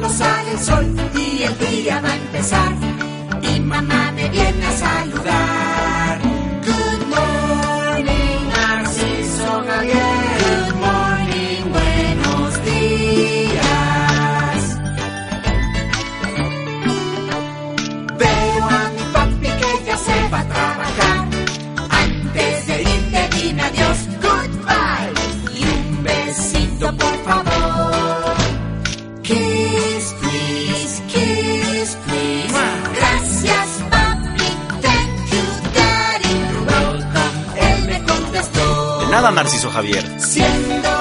pronto sale el sol y el día va a empezar. Y mamá me viene a saludar. Good morning, Narciso Javier. Good morning, buenos días. Veo a mi papi que ya se va a trabajar. Antes de irte dime adiós, goodbye. Y un besito por favor. Kiss, please, kiss, please. Gracias, papi, thank you, daddy, you're welcome. Él me contestó. De nada, Narciso Javier. Siendo